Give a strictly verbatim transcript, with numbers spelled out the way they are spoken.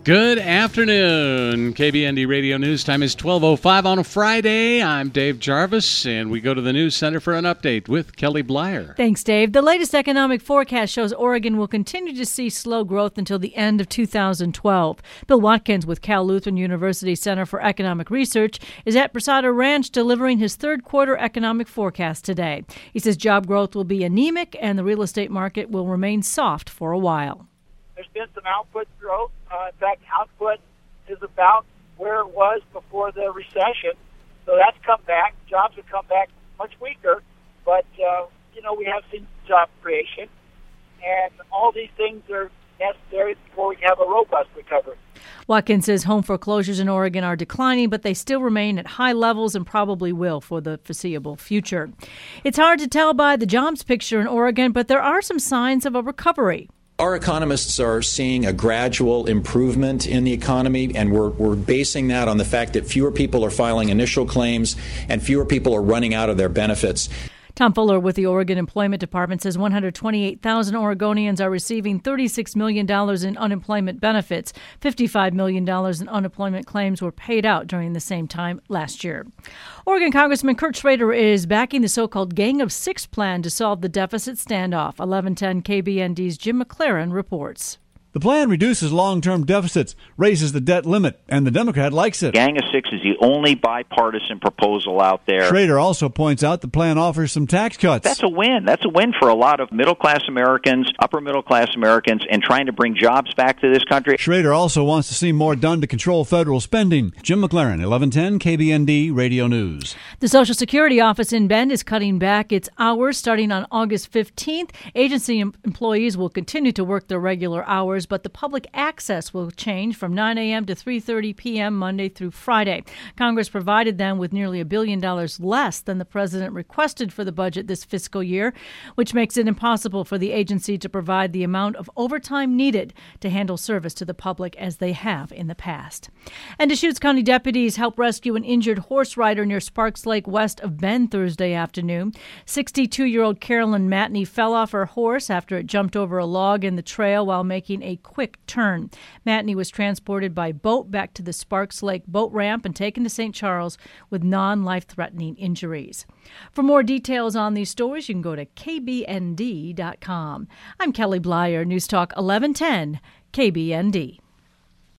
Good afternoon. K B N D Radio News time is twelve oh five on a Friday. I'm Dave Jarvis, and we go to the News Center for an update with Kelly Blyer. Thanks, Dave. The latest economic forecast shows Oregon will continue to see slow growth until the end of two thousand twelve. Bill Watkins with Cal Lutheran University Center for Economic Research is at Brasada Ranch delivering his third quarter economic forecast today. He says job growth will be anemic and the real estate market will remain soft for a while. There's been some output growth. Uh, in fact, output is about where it was before the recession. So that's come back. Jobs have come back much weaker. But, uh, you know, we have seen job creation. And all these things are necessary before we have a robust recovery. Watkins says home foreclosures in Oregon are declining, but they still remain at high levels and probably will for the foreseeable future. It's hard to tell by the jobs picture in Oregon, but there are some signs of a recovery. Our economists are seeing a gradual improvement in the economy, and we're, we're basing that on the fact that fewer people are filing initial claims and fewer people are running out of their benefits. Tom Fuller with the Oregon Employment Department says one hundred twenty-eight thousand Oregonians are receiving thirty-six million dollars in unemployment benefits. fifty-five million dollars in unemployment claims were paid out during the same time last year. Oregon Congressman Kurt Schrader is backing the so-called Gang of Six plan to solve the deficit standoff. eleven ten K B N D's Jim McLaren reports. The plan reduces long-term deficits, raises the debt limit, and the Democrat likes it. Gang of Six is the only bipartisan proposal out there. Schrader also points out the plan offers some tax cuts. That's a win. That's a win for a lot of middle-class Americans, upper-middle-class Americans, and trying to bring jobs back to this country. Schrader also wants to see more done to control federal spending. Jim McLaren, eleven ten K B N D Radio News. The Social Security office in Bend is cutting back its hours starting on August fifteenth. Agency em- employees will continue to work their regular hours, but the public access will change from nine a.m. to three thirty p.m. Monday through Friday. Congress provided them with nearly a billion dollars less than the president requested for the budget this fiscal year, which makes it impossible for the agency to provide the amount of overtime needed to handle service to the public as they have in the past. And Deschutes County deputies helped rescue an injured horse rider near Sparks Lake west of Bend Thursday afternoon. sixty-two-year-old Carolyn Matney fell off her horse after it jumped over a log in the trail while making a quick turn. Matney was transported by boat back to the Sparks Lake boat ramp and taken to Saint Charles with non-life-threatening injuries. For more details on these stories, you can go to K B N D dot com. I'm Kelly Blyer, News Talk eleven ten K B N D.